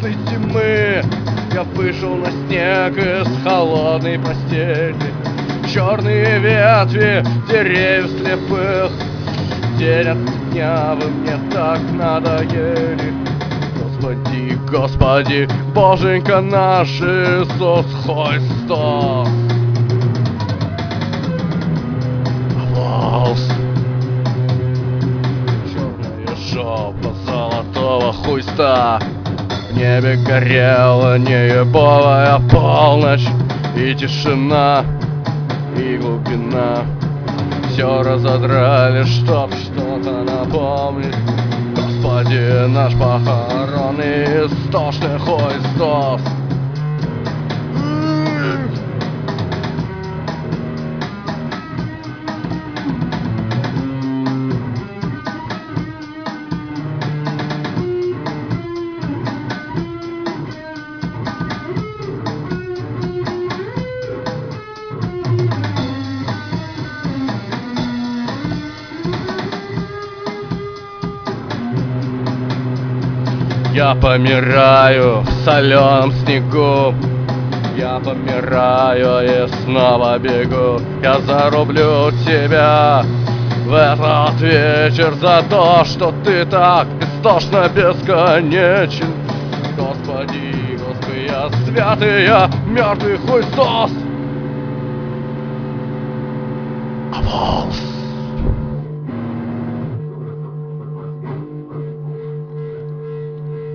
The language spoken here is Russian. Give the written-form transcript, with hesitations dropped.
страшной зимы я вышел на снег из холодной постели. Черные ветви деревьев слепых день от дня вы мне так надоели. Господи, Господи, Боженька наш Иисус Христос. Волс. Черная жопа золотого хуйста. В небе горела неебовая полночь. И тишина, и глубина. Все разодрали, чтоб что-то напомнить. Господи, наш похоронный истошный Христос. Я помираю в соленом снегу. Я помираю и снова бегу. Я зарублю тебя в этот вечер за то, что ты так истошно бесконечен. Господи, Господи, я святый, я мертвый Христос.